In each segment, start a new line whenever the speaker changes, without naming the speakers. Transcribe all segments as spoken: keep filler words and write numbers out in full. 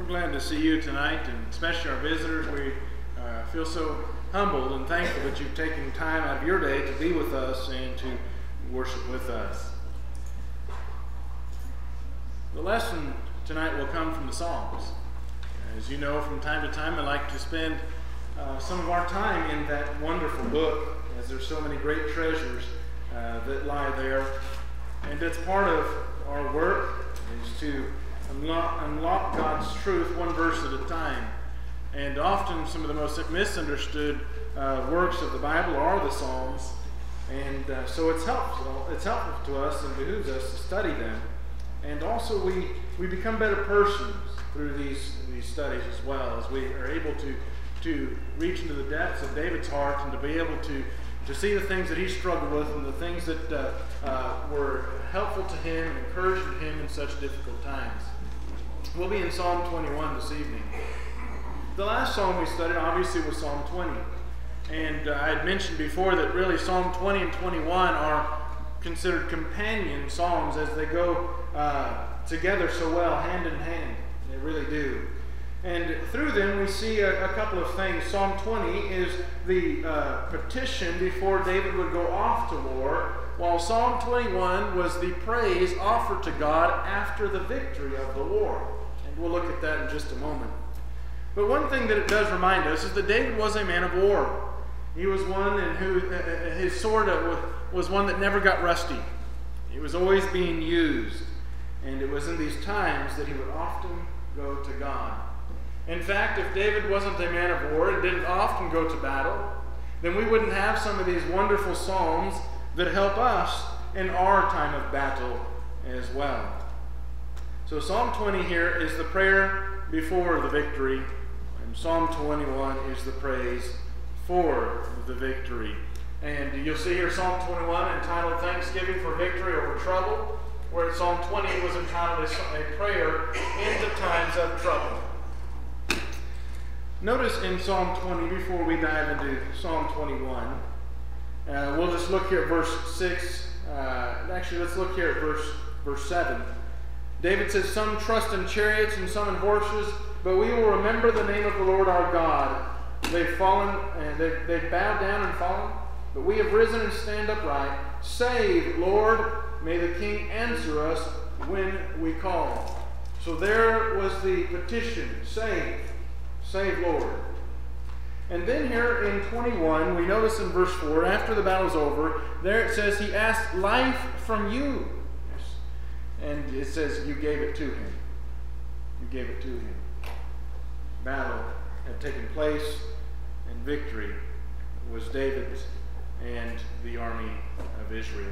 glad to see you tonight, and especially our visitors. We uh, feel so humbled and thankful that you've taken time out of your day to be with us and to worship with us. The lesson tonight will come from the Psalms. As you know, from time to time I like to spend uh, some of our time in that wonderful book, as there's so many great treasures uh, that lie there. And it's part of our work is to unlock, unlock God's truth one verse at a time. And often some of the most misunderstood uh, works of the Bible are the Psalms. And uh, so it's helpful, it's helpful to us and behooves us to study them. And also we, we become better persons through these, these studies as well, as we are able to, to reach into the depths of David's heart and to be able to, to see the things that he struggled with and the things that uh, uh, were helpful to him and encouraging him in such difficult times. We'll be in Psalm twenty-one this evening. The last psalm we studied obviously was Psalm twenty. And uh, I had mentioned before that really Psalm twenty and twenty-one are considered companion psalms as they go uh, together so well, hand in hand. They really do. And through them we see a, a couple of things. Psalm twenty is the uh, petition before David would go off to war, while Psalm twenty-one was the praise offered to God after the victory of the war. And we'll look at that in just a moment. But one thing that it does remind us is that David was a man of war. He was one in who uh, his sword was one that never got rusty. It was always being used. And it was in these times that he would often go to God. In fact, if David wasn't a man of war and didn't often go to battle, then we wouldn't have some of these wonderful psalms that help us in our time of battle as well. So Psalm twenty here is the prayer before the victory, and Psalm twenty-one is the praise for the victory. And you'll see here Psalm twenty-one entitled Thanksgiving for Victory Over Trouble, where Psalm twenty was entitled A Prayer in the Times of Trouble. Notice in Psalm twenty, before we dive into Psalm twenty-one, uh, we'll just look here at verse six. Uh, actually, let's look here at verse, verse seven. David says, Some trust in chariots and some in horses, but we will remember the name of the Lord our God. They've fallen, and they, they've bowed down and fallen, but we have risen and stand upright. Save, Lord, may the King answer us when we call. So there was the petition, save, save, Lord. And then here in twenty-one, we notice in verse four, after the battle's over, there it says, He asked life from you. And it says, you gave it to him. You gave it to him. Battle had taken place, and victory was David's and the army of Israel.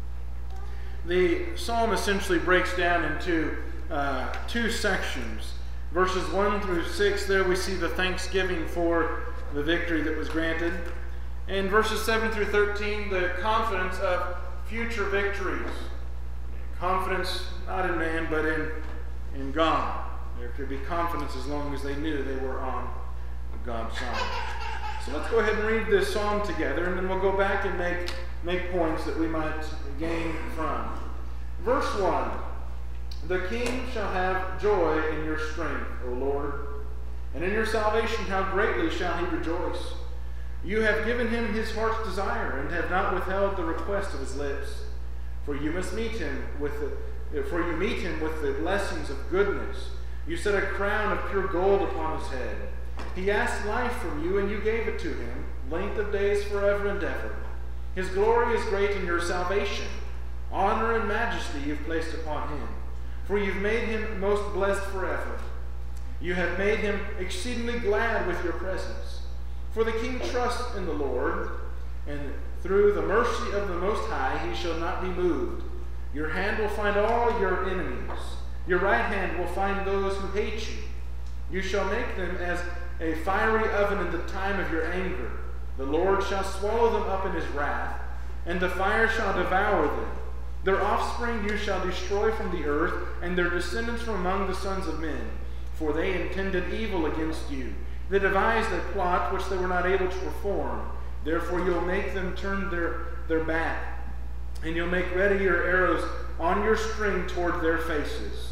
The psalm essentially breaks down into uh, two sections. Verses one through six, there we see the thanksgiving for the victory that was granted. And verses seven through thirteen, the confidence of future victories. Confidence not in man, but in, in God. There could be confidence as long as they knew they were on God's side. So let's go ahead and read this psalm together, and then we'll go back and make, make points that we might gain from. Verse one, The king shall have joy in your strength, O Lord, and in your salvation how greatly shall he rejoice. You have given him his heart's desire, and have not withheld the request of his lips. For you must meet him with the, for you meet him with the blessings of goodness. You set a crown of pure gold upon his head. He asked life from you, and you gave it to him, length of days forever and ever. His glory is great in your salvation. Honor and majesty you've placed upon him. For you've made him most blessed forever. You have made him exceedingly glad with your presence. For the king trusts in the Lord, and through the mercy of the Most High he shall not be moved. Your hand will find all your enemies. Your right hand will find those who hate you. You shall make them as a fiery oven in the time of your anger. The Lord shall swallow them up in his wrath, and the fire shall devour them. Their offspring you shall destroy from the earth, and their descendants from among the sons of men. For they intended evil against you. They devised a plot which they were not able to perform. Therefore you'll make them turn their, their back, and you'll make ready your arrows on your string toward their faces.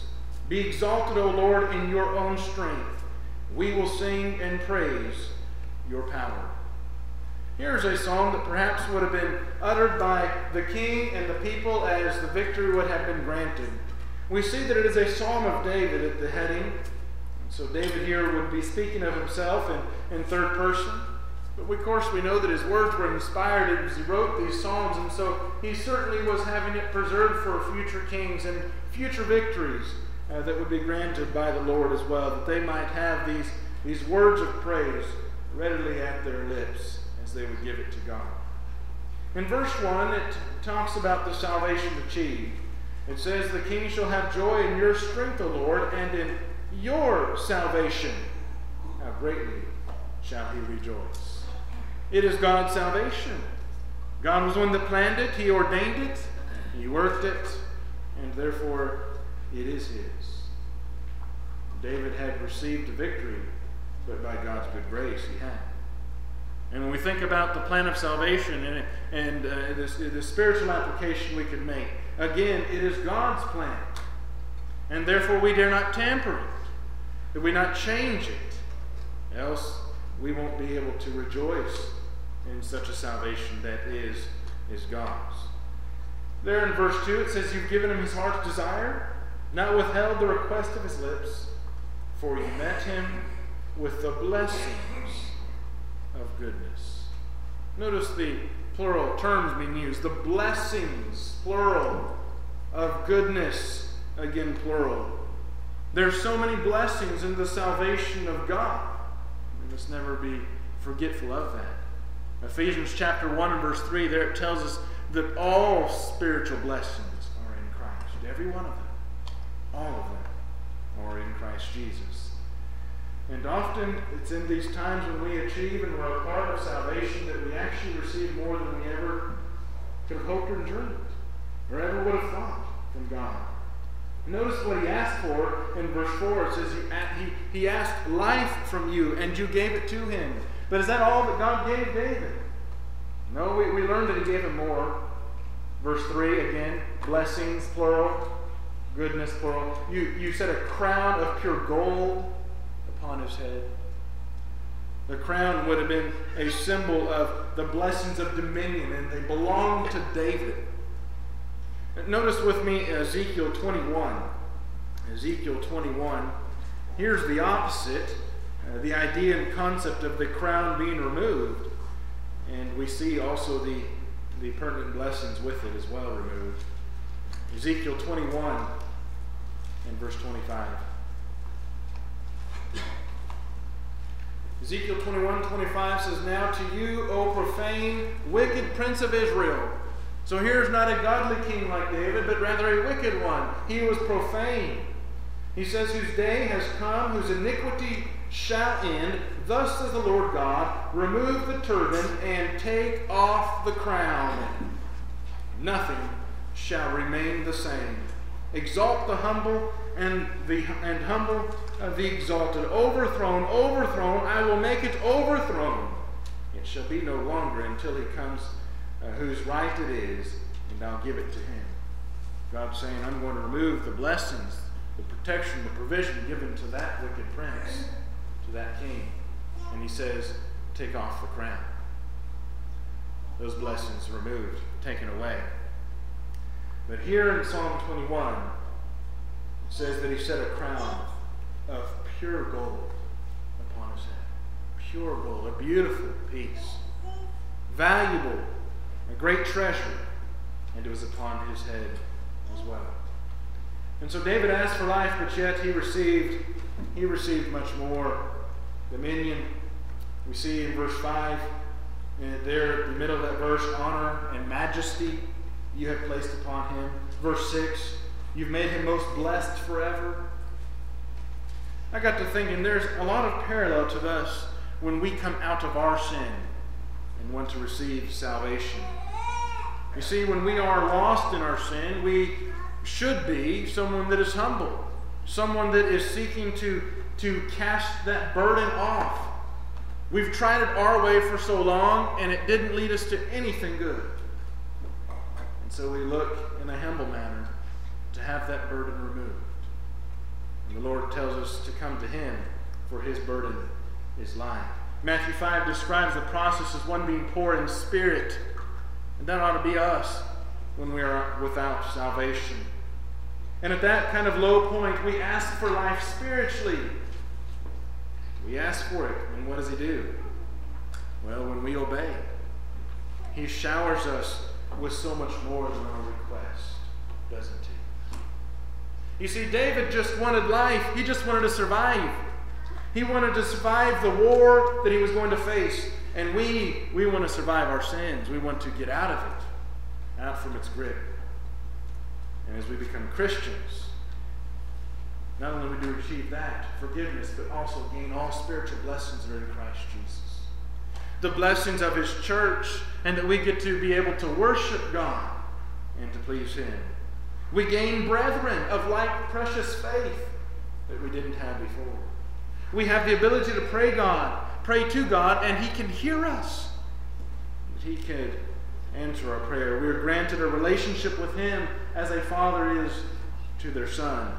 Be exalted, O Lord, in your own strength. We will sing and praise your power. Here's a song that perhaps would have been uttered by the king and the people as the victory would have been granted. We see that it is a psalm of David at the heading. So David here would be speaking of himself in, in third person. But of course we know that his words were inspired as he wrote these psalms, and so he certainly was having it preserved for future kings and future victories uh, that would be granted by the Lord as well, that they might have these, these words of praise readily at their lips as they would give it to God. In verse one, it talks about the salvation achieved. It says, the king shall have joy in your strength, O Lord, and in your salvation. How greatly shall he rejoice. It is God's salvation. God was the one that planned it. He ordained it. He worked it. And therefore, it is his. David had received a victory, but by God's good grace, he had. And when we think about the plan of salvation and, and uh, this, the spiritual application we could make, again, it is God's plan. And therefore, we dare not tamper it. That we not change it. Else, we won't be able to rejoice in such a salvation that is, is God's. There in verse two, it says, you've given him his heart's desire, not withheld the request of his lips, for you met him with the blessings of goodness. Notice the plural terms being used. The blessings, plural, of goodness, again plural. There's so many blessings in the salvation of God. We must never be forgetful of that. Ephesians chapter one and verse three, there it tells us that all spiritual blessings are in Christ. Every one of them. All of them are in Christ Jesus. And often it's in these times when we achieve and we're a part of salvation that we actually receive more than we ever could have hoped or dreamed or ever would have thought from God. Notice what he asked for in verse four. It says he, he, he asked life from you, and you gave it to him. But is that all that God gave David? No, we, we learned that he gave him more. Verse three, again, blessings, plural, goodness, plural. You, you set a crown of pure gold upon his head. The crown would have been a symbol of the blessings of dominion, and they belonged to David. Notice with me Ezekiel twenty-one. Ezekiel twenty-one. Here's the opposite. Uh, the idea and concept of the crown being removed. And we see also the, the pertinent blessings with it as well removed. Ezekiel twenty-one and verse twenty-five. Ezekiel twenty-one, twenty-five says, now to you, O profane, wicked prince of Israel. So here's not a godly king like David, but rather a wicked one. He was profane. He says, whose day has come, whose iniquity shall end. Thus says the Lord God, remove the turban and take off the crown. Nothing shall remain the same. Exalt the humble and the and humble uh, the exalted. Overthrown, overthrown, I will make it overthrown. It shall be no longer until he comes uh, whose right it is, and I'll give it to him. God's saying, I'm going to remove the blessings, the protection, the provision given to that wicked prince, to that king. And he says, take off the crown. Those blessings removed, taken away. But here in Psalm twenty-one, it says that he set a crown of pure gold upon his head. Pure gold, a beautiful piece. Valuable, a great treasure. And it was upon his head as well. And so David asked for life, but yet he received, he received much more. Dominion. We see in verse five, and there in the middle of that verse, honor and majesty you have placed upon him. Verse six, you've made him most blessed forever. I got to thinking there's a lot of parallel to us when we come out of our sin and want to receive salvation. You see, when we are lost in our sin, we should be someone that is humble, someone that is seeking to, to cast that burden off. We've tried it our way for so long, and it didn't lead us to anything good. And so we look in a humble manner to have that burden removed. tells us to come to him, for his burden is light. Matthew five describes the process as one being poor in spirit. And that ought to be us when we are without salvation. And at that kind of low point, we ask for life spiritually. We ask for it, and what does he do? Well, when we obey, he showers us with so much more than our request, doesn't he? You see, David just wanted life. He just wanted to survive. He wanted to survive the war that he was going to face. And we, we want to survive our sins. We want to get out of it, out from its grip. And as we become Christians, not only do we achieve that, forgiveness, but also gain all spiritual blessings that are in Christ Jesus. The blessings of his church, and that we get to be able to worship God and to please him. We gain brethren of like precious faith that we didn't have before. We have the ability to pray God, pray to God, and he can hear us. That he could answer our prayer. We are granted a relationship with him as a father is to their son.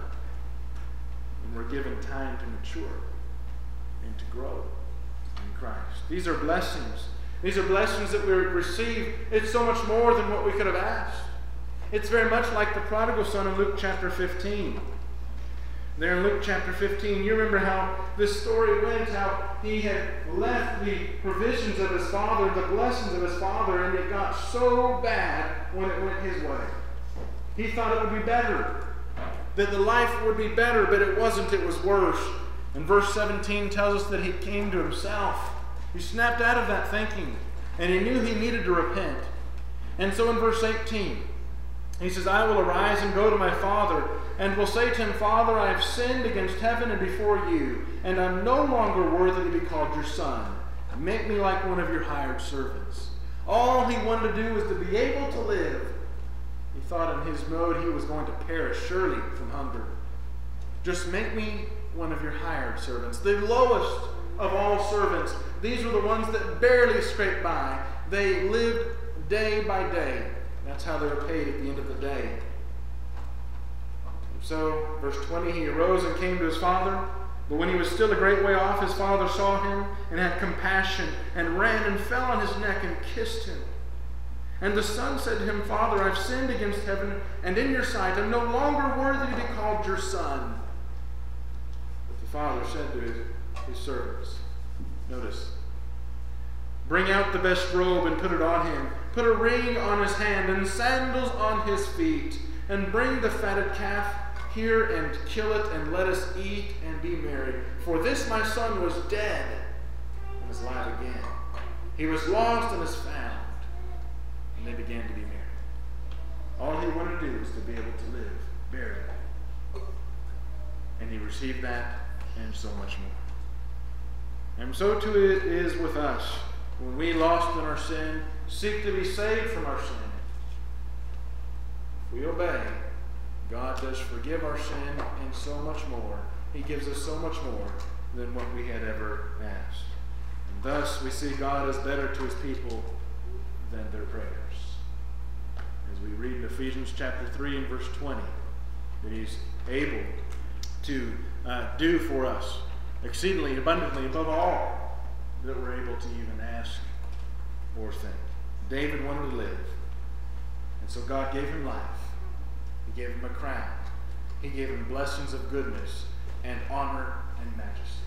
And we're given time to mature and to grow in Christ. These are blessings. These are blessings that we receive. It's so much more than what we could have asked. It's very much like the prodigal son in Luke chapter fifteen. There in Luke chapter fifteen, you remember how this story went, how he had left the provisions of his father, the blessings of his father, and it got so bad when it went his way. He thought it would be better, that the life would be better, but it wasn't, it was worse. And verse seventeen tells us that he came to himself. He snapped out of that thinking, and he knew he needed to repent. And so in verse eighteen, he says, I will arise and go to my father, and will say to him, Father, I have sinned against heaven and before you, and I'm no longer worthy to be called your son. Make me like one of your hired servants. All he wanted to do was to be able to live. He thought in his mode he was going to perish surely from hunger. Just make me one of your hired servants, the lowest of all servants. These were the ones that barely scraped by. They lived day by day. That's how they were paid at the end of the day. So, verse twenty, he arose and came to his father. But when he was still a great way off, his father saw him and had compassion and ran and fell on his neck and kissed him. And the son said to him, Father, I've sinned against heaven and in your sight. I'm no longer worthy to be called your son. But the father said to his, his servants, notice, bring out the best robe and put it on him. Put a ring on his hand and sandals on his feet. And bring the fatted calf here and kill it, and let us eat and be merry. For this my son was dead and is alive again. He was lost and is found. And they began to be merry. All he wanted to do was to be able to live buried. And he received that and so much more. And so too it is with us. When we, lost in our sin, seek to be saved from our sin, if we obey, God does forgive our sin and so much more. He gives us so much more than what we had ever asked. And thus we see God is better to his people than their prayers. As we read in Ephesians chapter three and verse twenty, that he's able to uh, do for us exceedingly abundantly above all that we're able to even ask or think. David wanted to live, and so God gave him life. He gave him a crown. He gave him blessings of goodness and honor and majesty.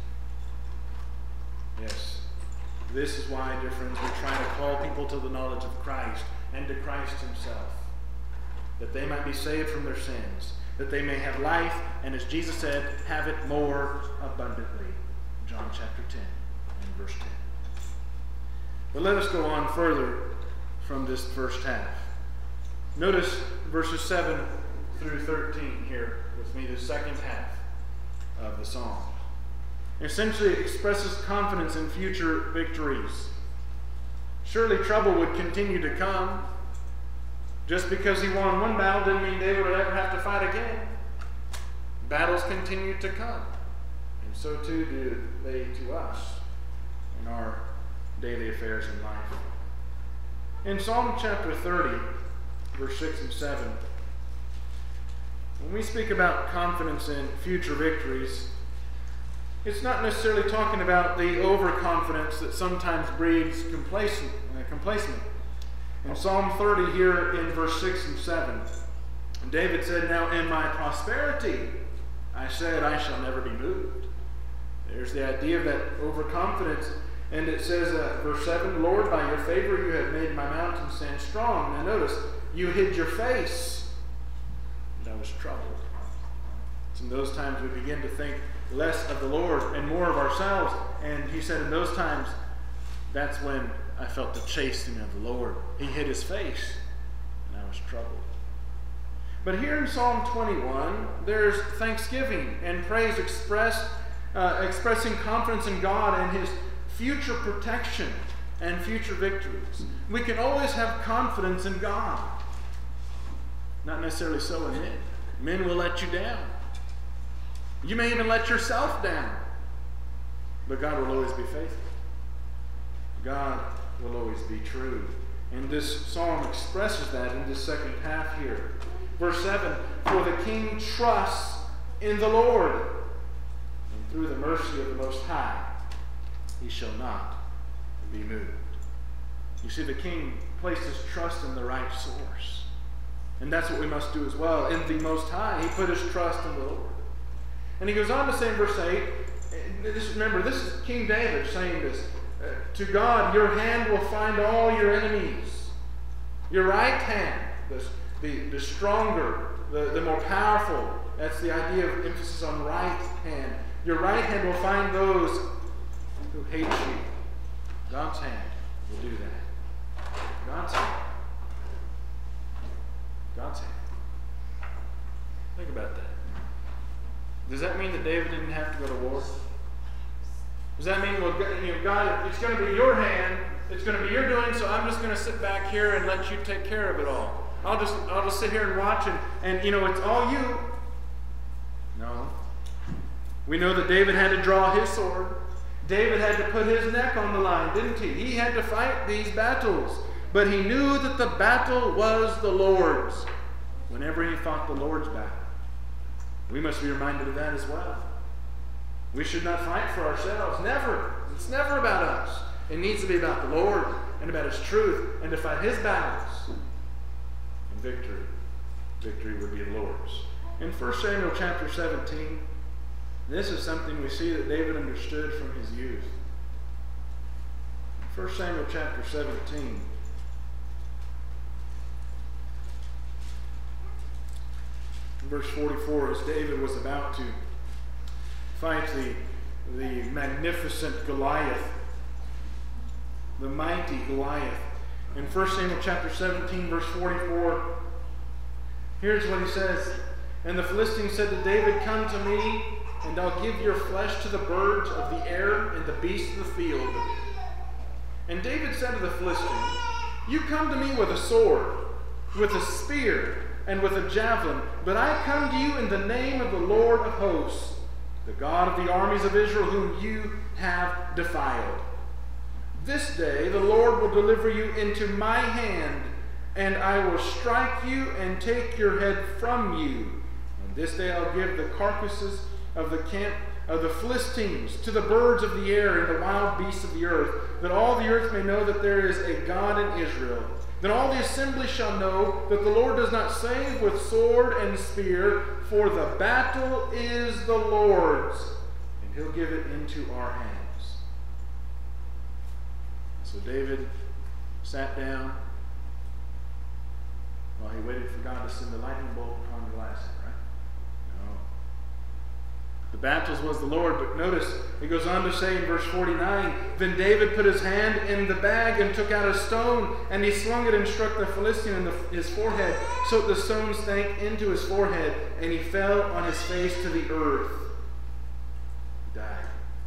Yes, this is why, dear friends, we're trying to call people to the knowledge of Christ and to Christ himself, that they might be saved from their sins, that they may have life, and as Jesus said, have it more abundantly. John chapter ten and verse ten. But let us go on further from this first half. Notice verses seven through thirteen here with me, the second half of the psalm. Essentially, it expresses confidence in future victories. Surely trouble would continue to come. Just because he won one battle didn't mean David would ever have to fight again. Battles continue to come. And so too do they to us in our daily affairs in life. In Psalm chapter thirty, verse six and seven, when we speak about confidence in future victories, it's not necessarily talking about the overconfidence that sometimes breeds complacent, uh, complacement. In Psalm thirty here in verse six and seven, David said, "Now in my prosperity I said, I shall never be moved." There's the idea of that overconfidence. And it says, uh, verse seven, "Lord, by your favor you have made my mountain stand strong." Now notice, you hid your face, and I was troubled. It's in those times we begin to think less of the Lord and more of ourselves. And he said in those times, that's when I felt the chastening of the Lord. He hid his face, and I was troubled. But here in Psalm twenty-one, there's thanksgiving and praise expressed, uh, expressing confidence in God and his future protection and future victories. We can always have confidence in God. Not necessarily so in men. Men will let you down. You may even let yourself down. But God will always be faithful. God will always be true. And this psalm expresses that in this second half here. Verse seven, "For the king trusts in the Lord, and through the mercy of the Most High, he shall not be moved." You see, the king placed his trust in the right source. And that's what we must do as well. In the Most High, he put his trust in the Lord. And he goes on to say in verse eight, this, remember, this is King David saying this, uh, "To God, your hand will find all your enemies." Your right hand, the, the, the stronger, the, the more powerful. That's the idea of emphasis on right hand. Your right hand will find those who hate you. God's hand will do that. God's hand. God's hand. Think about that. Does that mean that David didn't have to go to war? Does that mean, well, you know, God, it's going to be your hand, it's going to be your doing, so I'm just going to sit back here and let you take care of it all. I'll just, I'll just sit here and watch, and, and you know, it's all you. No. We know that David had to draw his sword. David had to put his neck on the line, didn't he? He had to fight these battles. But he knew that the battle was the Lord's whenever he fought the Lord's battle. We must be reminded of that as well. We should not fight for ourselves. Never. It's never about us. It needs to be about the Lord and about his truth and to fight his battles. And victory. Victory would be the Lord's. In First Samuel chapter seventeen, this is something we see that David understood from his youth. First Samuel chapter seventeen. Verse forty-four, as David was about to fight the, the magnificent Goliath, the mighty Goliath. In First Samuel chapter seventeen, verse forty-four, here's what he says. "And the Philistine said to David, 'Come to me, and I'll give your flesh to the birds of the air and the beasts of the field.' And David said to the Philistine, 'You come to me with a sword, with a spear, and with a javelin, but I come to you in the name of the Lord of hosts, the God of the armies of Israel, whom you have defiled. This day the Lord will deliver you into my hand, and I will strike you and take your head from you. And this day I'll give the carcasses of the camp of the Philistines to the birds of the air and the wild beasts of the earth, that all the earth may know that there is a God in Israel. Then all the assembly shall know that the Lord does not save with sword and spear, for the battle is the Lord's, and he'll give it into our hands.'" So David sat down while he waited for God to send the lightning bolt upon Goliath, right? No. The battles was the Lord, but notice it goes on to say in verse forty-nine, "Then David put his hand in the bag and took out a stone, and he slung it and struck the Philistine in the, his forehead, so that the stone sank into his forehead, and he fell on his face to the earth." He died.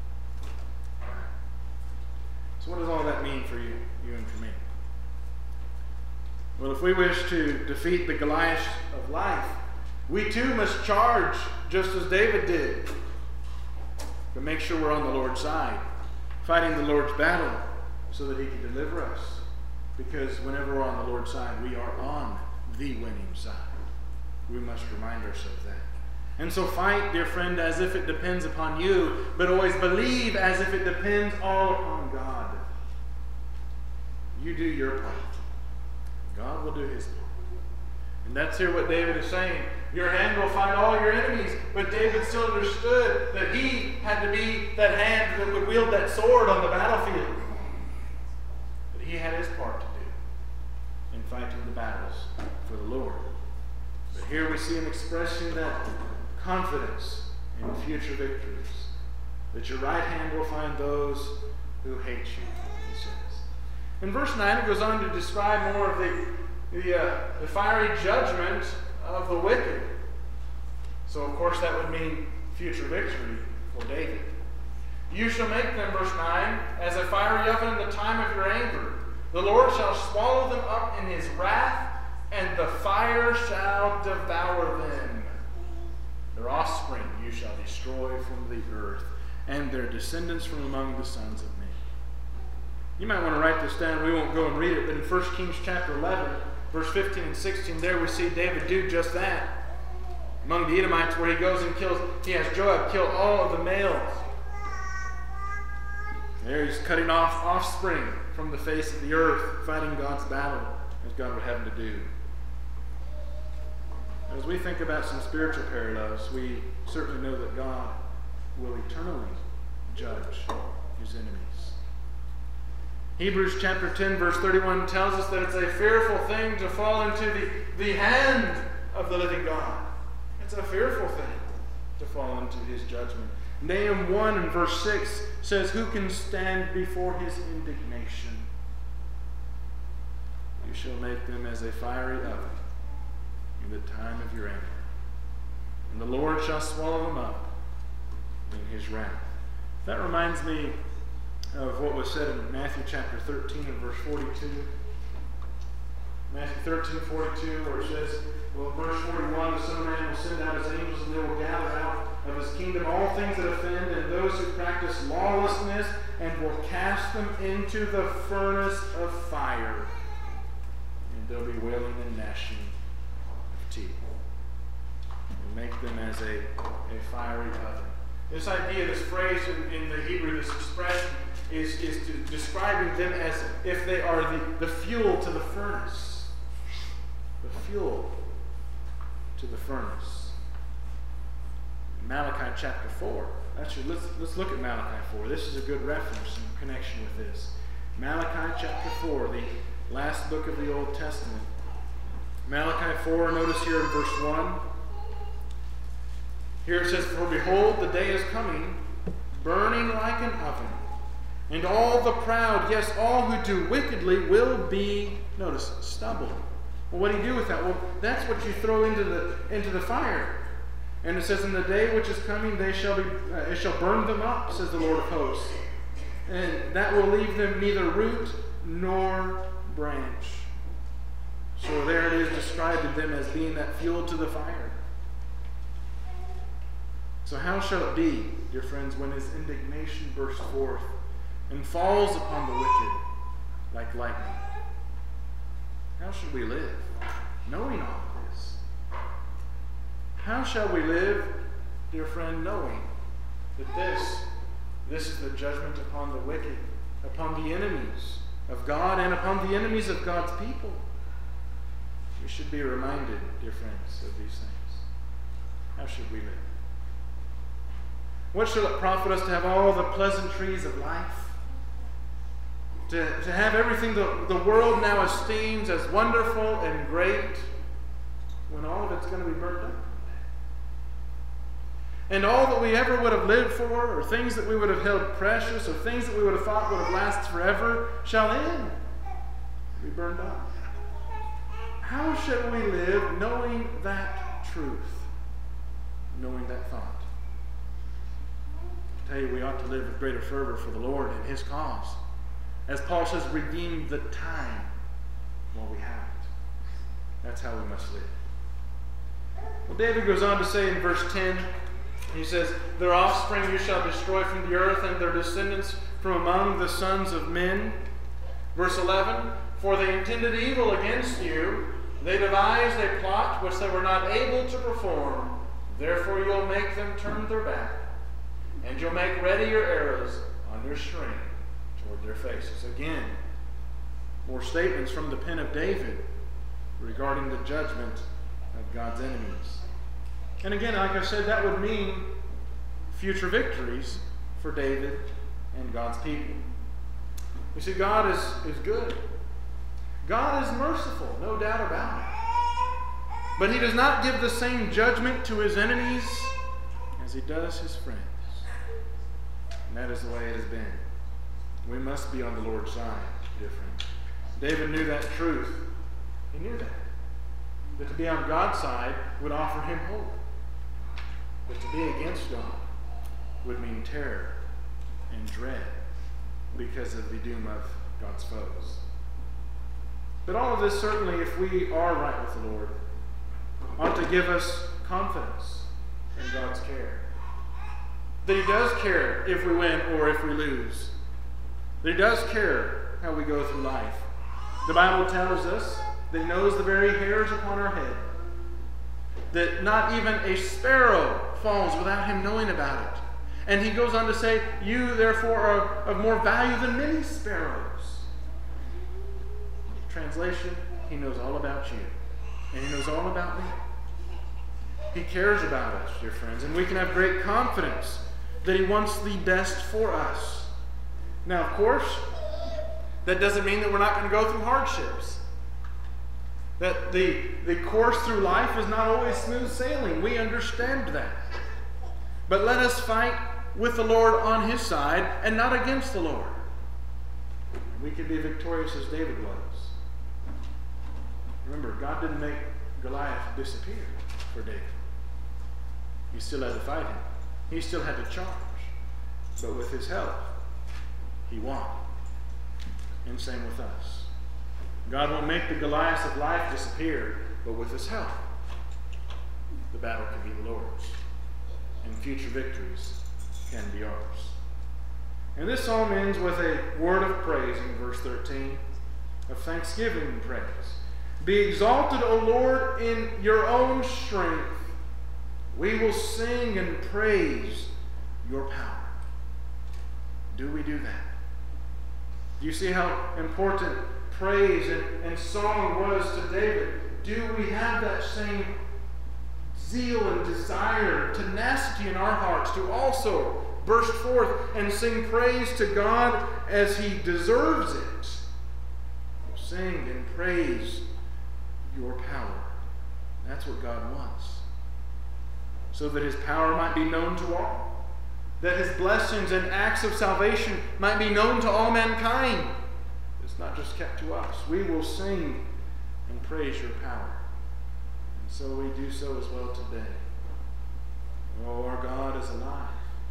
So what does all that mean for you, you and for me? Well, if we wish to defeat the Goliath of life, we too must charge just as David did. But make sure we're on the Lord's side, fighting the Lord's battle so that he can deliver us. Because whenever we're on the Lord's side, we are on the winning side. We must remind ourselves that. And so fight, dear friend, as if it depends upon you, but always believe as if it depends all upon God. You do your part. God will do his part. And that's here what David is saying. Your hand will fight all your enemies. But David still understood that he had to be that hand that would wield that sword on the battlefield. But he had his part to do in fighting the battles for the Lord. But here we see him expressing that confidence in future victories. That your right hand will find those who hate you, he says. In verse nine, it goes on to describe more of the, the, uh, the fiery judgment of the wicked. So, of course, that would mean future victory for David. You shall make them, verse nine, as a fiery oven in the time of your anger. The Lord shall swallow them up in his wrath, and the fire shall devour them. Their offspring you shall destroy from the earth, and their descendants from among the sons of men. You might want to write this down. We won't go and read it, but in First Kings chapter eleven, verse fifteen and sixteen, there we see David do just that. Among the Edomites, where he goes and kills, he has Joab kill all of the males. There he's cutting off offspring from the face of the earth, fighting God's battle, as God would have him to do. As we think about some spiritual parallels, we certainly know that God will eternally judge his enemies. Hebrews chapter ten, verse thirty-one tells us that it's a fearful thing to fall into the, the hand of the living God. It's a fearful thing to fall into his judgment. Nahum one and verse six says, who can stand before his indignation? You shall make them as a fiery oven in the time of your anger. And the Lord shall swallow them up in his wrath. That reminds me of what was said in Matthew chapter thirteen and verse forty-two. Matthew thirteen, forty-two, where it says, well, verse forty-one, the Son of Man will send out his angels, and they will gather out of his kingdom all things that offend, and those who practice lawlessness, and will cast them into the furnace of fire. And there'll be wailing and gnashing of teeth. And make them as a, a fiery oven. This idea, this phrase in, in the Hebrew, this expression, is, is to describing them as if they are the, the fuel to the furnace. The fuel to the furnace. Malachi chapter four. Actually, let's, let's look at Malachi four. This is a good reference in connection with this. Malachi chapter four, the last book of the Old Testament. Malachi four, notice here in verse one. Here it says, for behold, the day is coming, burning like an oven, and all the proud, yes, all who do wickedly, will be, notice, stubble. Well, what do you do with that? Well, that's what you throw into the into the fire. And it says, in the day which is coming, they shall be, uh, it shall burn them up, says the Lord of hosts. And that will leave them neither root nor branch. So there it is described to them as being that fuel to the fire. So how shall it be, dear friends, when his indignation bursts forth and falls upon the wicked like lightning? How should we live, knowing all this? How shall we live, dear friend, knowing that this, this is the judgment upon the wicked, upon the enemies of God, and upon the enemies of God's people? We should be reminded, dear friends, of these things. How should we live? What shall it profit us to have all the pleasantries of life? To, to have everything the, the world now esteems as wonderful and great, when all of it's going to be burned up? And all that we ever would have lived for, or things that we would have held precious, or things that we would have thought would have lasted forever, shall end, be burned up. How shall we live knowing that truth, knowing that thought? I tell you, we ought to live with greater fervor for the Lord and his cause. As Paul says, redeem the time while we have it. That's how we must live. Well, David goes on to say in verse ten, he says, their offspring you shall destroy from the earth, and their descendants from among the sons of men. Verse eleven, for they intended evil against you. They devised a plot which they were not able to perform. Therefore you'll make them turn their back, and you'll make ready your arrows on your string toward their faces. Again, more statements from the pen of David regarding the judgment of God's enemies. And again, like I said, that would mean future victories for David and God's people. You see, God is, is good. God is merciful, no doubt about it. But he does not give the same judgment to his enemies as he does his friends. And that is the way it has been. We must be on the Lord's side, dear friends. David knew that truth. He knew that. That to be on God's side would offer him hope. But to be against God would mean terror and dread because of the doom of God's foes. But all of this, certainly, if we are right with the Lord, ought to give us confidence in God's care. That he does care if we win or if we lose. That he does care how we go through life. The Bible tells us that he knows the very hairs upon our head. That not even a sparrow falls without him knowing about it. And he goes on to say, you therefore are of more value than many sparrows. Translation, he knows all about you. And he knows all about me. He cares about us, dear friends. And we can have great confidence that he wants the best for us. Now, of course, that doesn't mean that we're not going to go through hardships. That the, the course through life is not always smooth sailing. We understand that. But let us fight with the Lord on his side and not against the Lord. We can be victorious as David was. Remember, God didn't make Goliath disappear for David. He still had to fight him. He still had to charge. But with his help, he won. And same with us. God won't make the Goliaths of life disappear, but with his help, the battle can be the Lord's. And future victories can be ours. And this psalm ends with a word of praise in verse thirteen, of thanksgiving and praise. Be exalted, O Lord, in your own strength. We will sing and praise your power. Do we do that? Do you see how important praise and, and song was to David? Do we have that same zeal and desire, tenacity in our hearts to also burst forth and sing praise to God as he deserves it? Sing and praise your power. That's what God wants. So that his power might be known to all. That his blessings and acts of salvation might be known to all mankind. It's not just kept to us. We will sing and praise your power. And so we do so as well today. Oh, our God is alive.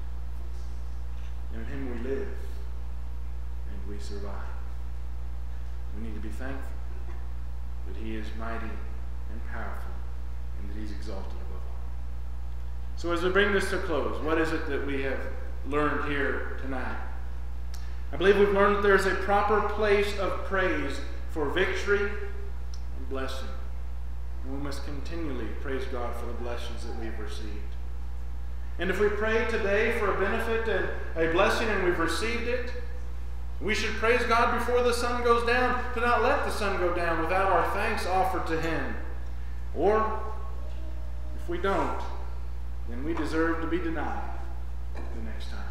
In him we live and we survive. We need to be thankful that he is mighty and powerful and that he's exalted above all. So as we bring this to a close, what is it that we have learned here tonight? I believe we've learned that there's a proper place of praise for victory and blessing. And we must continually praise God for the blessings that we've received. And if we pray today for a benefit and a blessing and we've received it, we should praise God before the sun goes down, to not let the sun go down without our thanks offered to him. Or, if we don't, then we deserve to be denied the next time.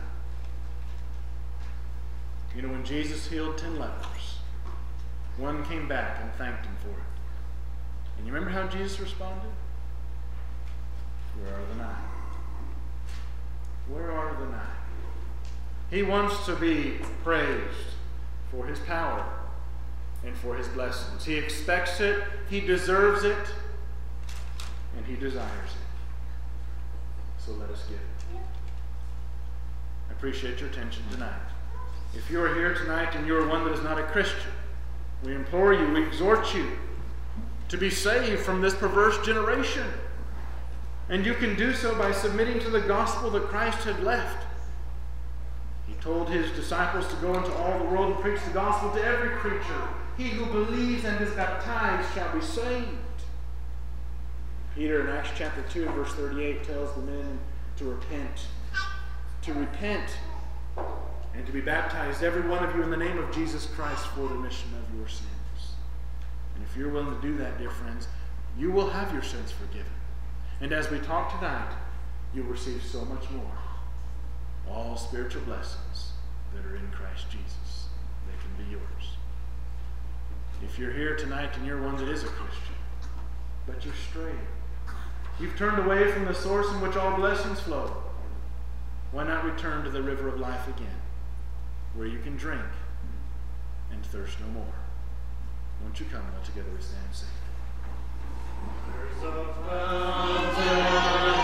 You know, when Jesus healed ten lepers, one came back and thanked him for it. And you remember how Jesus responded? Where are the nine? Where are the nine? He wants to be praised for his power and for his blessings. He expects it, he deserves it, and he desires it. So let us give it. I appreciate your attention tonight. If you are here tonight and you are one that is not a Christian, we implore you, we exhort you to be saved from this perverse generation. And you can do so by submitting to the gospel that Christ had left. He told his disciples to go into all the world and preach the gospel to every creature. He who believes and is baptized shall be saved. Peter in Acts chapter two, verse thirty-eight, tells the men to repent. To repent and to be baptized, every one of you, in the name of Jesus Christ for the remission of your sins. And if you're willing to do that, dear friends, you will have your sins forgiven. And as we talk tonight, you'll receive so much more. All spiritual blessings that are in Christ Jesus. They can be yours. If you're here tonight and you're one that is a Christian, but you're straying, you've turned away from the source in which all blessings flow, why not return to the river of life again, where you can drink and thirst no more? Won't you come all together we stand and sing? There's a fountain